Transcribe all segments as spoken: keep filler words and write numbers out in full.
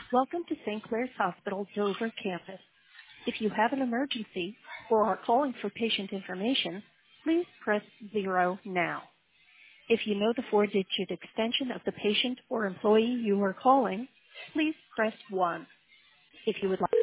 Welcome to Saint Clair's Hospital Dover campus. If you have an emergency or are calling for patient information, please press zero now. If you know the four-digit extension of the patient or employee you are calling, please press one. If you would like.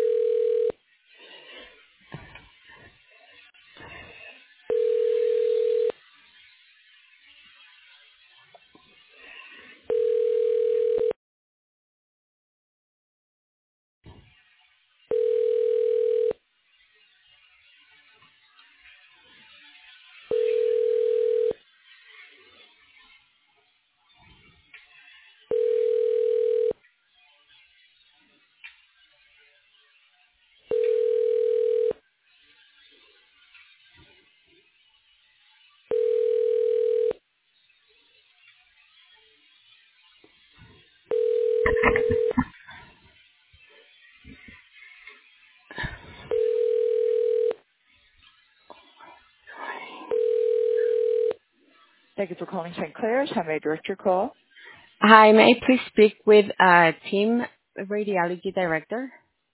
Thank you for calling Saint Clair's. How may I direct your call? Hi, may I please speak with uh, Tim, radiology director?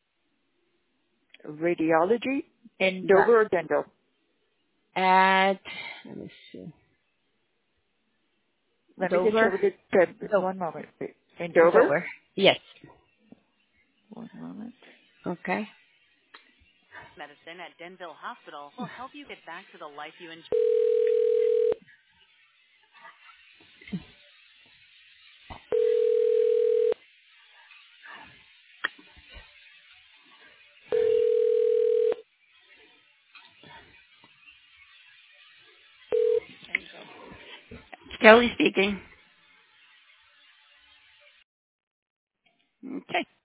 Radiology in Right. Dover or Denville? At, let me see, Let me get you Dover? over to Deb. Do- One moment, please. In Dover? Dover. Yes. One moment. Okay. Medicine at Denville Hospital will help you get back to the life you enjoy. Kelly speaking. Okay.